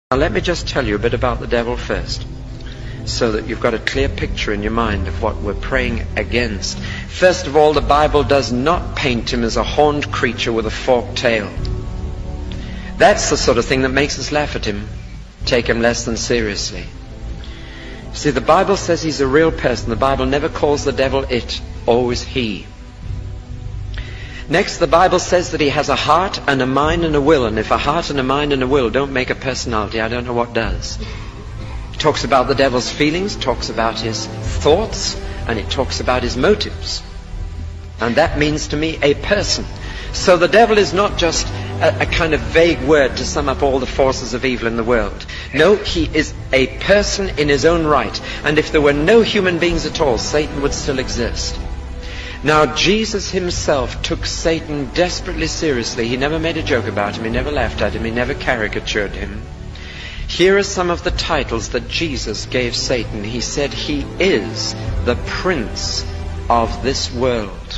Now let me just tell you a bit about the devil first, so that you've got a clear picture in your mind of what we're praying against. First of all, the Bible does not paint him as a horned creature with a forked tail. That's the sort of thing that makes us laugh at him, take him less than seriously. See, the Bible says he's a real person. The Bible never calls the devil it, always he. Next, the Bible says that he has a heart and a mind and a will. And if a heart and a mind and a will don't make a personality, I don't know what does. It talks about the devil's feelings, talks about his thoughts, and it talks about his motives. And that means to me a person. So the devil is not just a kind of vague word to sum up all the forces of evil in the world. No, he is a person in his own right. And if there were no human beings at all, Satan would still exist. Now, Jesus himself took Satan desperately seriously. He never made a joke about him. He never laughed at him. He never caricatured him. Here are some of the titles that Jesus gave Satan. He said he is the prince of this world.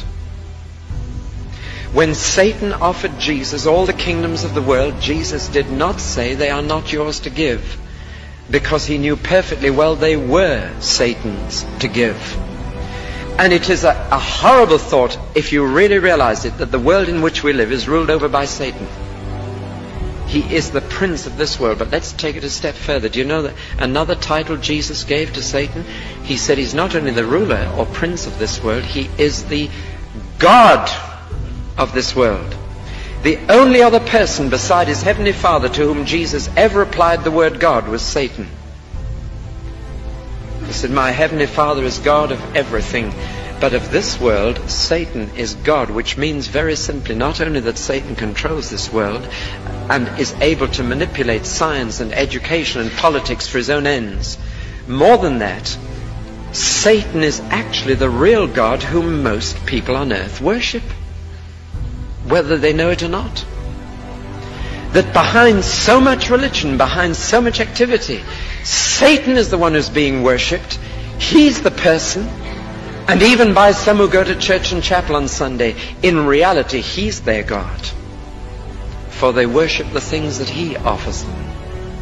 When Satan offered Jesus all the kingdoms of the world, Jesus did not say they are not yours to give, because he knew perfectly well they were Satan's to give. And it is a horrible thought, if you really realize it, that the world in which we live is ruled over by Satan. He is the prince of this world. But let's take it a step further. Do you know that another title Jesus gave to Satan? He said he's not only the ruler or prince of this world, he is the God of this world. The only other person beside his heavenly Father to whom Jesus ever applied the word God was Satan. He said, my heavenly Father is God of everything, but of this world, Satan is God, which means very simply not only that Satan controls this world and is able to manipulate science and education and politics for his own ends. More than that, Satan is actually the real God whom most people on earth worship, whether they know it or not. That behind so much religion, behind so much activity, Satan is the one who's being worshipped. He's the person. And even by some who go to church and chapel on Sunday, in reality, he's their God. For they worship the things that he offers them.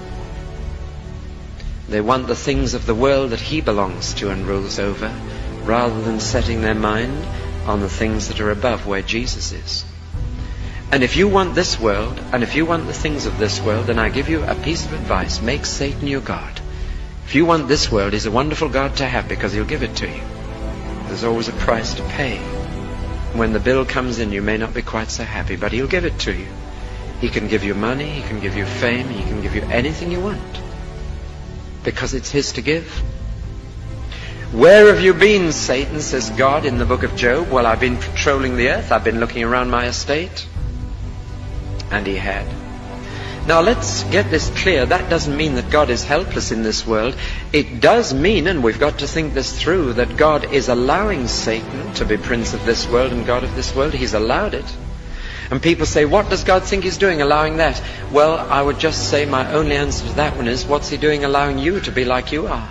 They want the things of the world that he belongs to and rules over, rather than setting their mind on the things that are above where Jesus is. And if you want this world, and if you want the things of this world, then I give you a piece of advice. Make Satan your God. If you want this world, he's a wonderful God to have, because he'll give it to you. There's always a price to pay. When the bill comes in, you may not be quite so happy, but he'll give it to you. He can give you money, he can give you fame, he can give you anything you want, because it's his to give. Where have you been, Satan, says God in the book of Job? Well, I've been patrolling the earth. I've been looking around my estate. And he had. Now let's get this clear. That doesn't mean that God is helpless in this world. It does mean, and we've got to think this through, that God is allowing Satan to be prince of this world and God of this world. He's allowed it. And people say, what does God think he's doing allowing that? Well, I would just say my only answer to that one is, what's he doing allowing you to be like you are?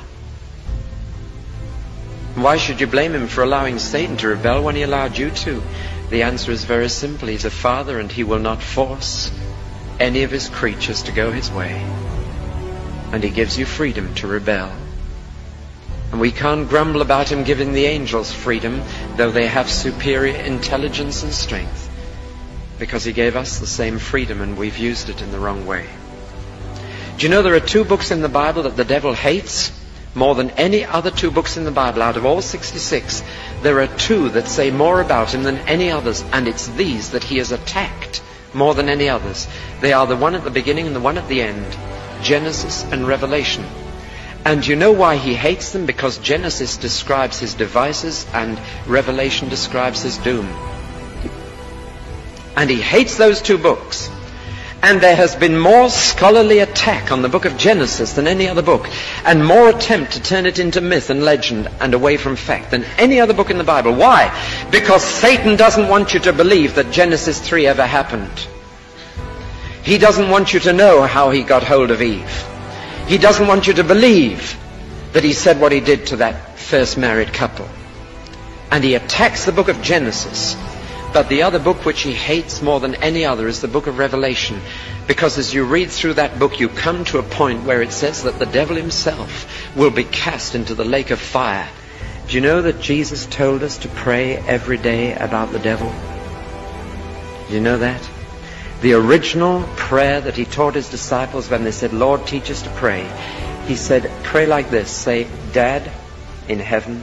Why should you blame him for allowing Satan to rebel when he allowed you to? The answer is very simple. He's a father, and he will not force any of his creatures to go his way. And he gives you freedom to rebel. And we can't grumble about him giving the angels freedom, though they have superior intelligence and strength, because he gave us the same freedom, and we've used it in the wrong way. Do you know there are 2 books in the Bible that the devil hates more than any other 2 books in the Bible? Out of all 66, there are 2 that say more about him than any others, and it's these that he has attacked more than any others. They are the one at the beginning and the one at the end, Genesis and Revelation. And you know why he hates them? Because Genesis describes his devices and Revelation describes his doom. And he hates those 2 books. And there has been more scholarly attack on the book of Genesis than any other book, and more attempt to turn it into myth and legend and away from fact than any other book in the Bible. Why? Because Satan doesn't want you to believe that Genesis 3 ever happened. He doesn't want you to know how he got hold of Eve. He doesn't want you to believe that he said what he did to that first married couple. And he attacks the book of Genesis But the other book which he hates more than any other is the book of Revelation. Because as you read through that book, you come to a point where it says that the devil himself will be cast into the lake of fire. Do you know that Jesus told us to pray every day about the devil? Do you know that? The original prayer that he taught his disciples when they said, Lord, teach us to pray. He said, pray like this. Say, Dad in heaven.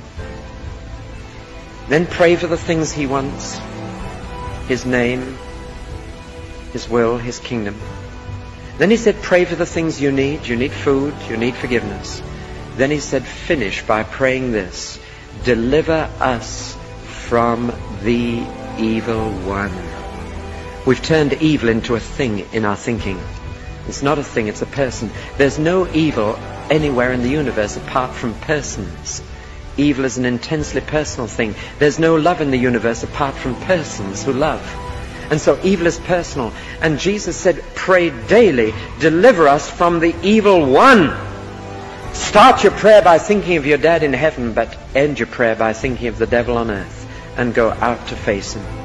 Then pray for the things he wants. His name, his will, his kingdom. Then he said, pray for the things you need. You need food, you need forgiveness. Then he said, finish by praying this. Deliver us from the evil one. We've turned evil into a thing in our thinking. It's not a thing, it's a person. There's no evil anywhere in the universe apart from persons. Evil is an intensely personal thing. There's no love in the universe apart from persons who love. And so evil is personal. And Jesus said, pray daily, deliver us from the evil one. Start your prayer by thinking of your dad in heaven, but end your prayer by thinking of the devil on earth and go out to face him.